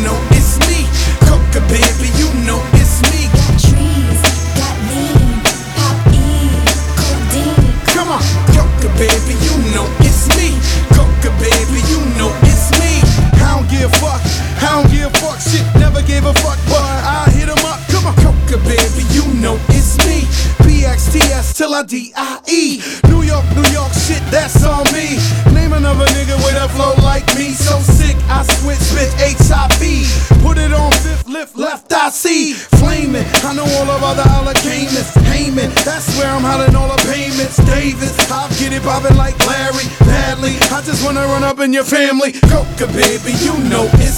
know it's me. Coca, baby, you know it's me. Got trees, got lean, pop E, codeine. Come on, Coca, baby, you know it's me. Coca, baby, you know it's me. I don't give a fuck, I don't give a fuck. Shit, never gave a fuck, but I hit 'em up. Come on, Coca, baby, you know it's me. BXTS till I DIE. New York, shit, that's on me. Name another nigga with a flow like me. So sick, I switch, spit HIV. Put it on fifth, lift, left, I see. Flaming, I know all about the Alleghenies. Heyman, that's where I'm hollering all the payments. Davis, I'll get it poppin' like Larry. Badly, I just wanna run up in your family. Coca, baby, you know it's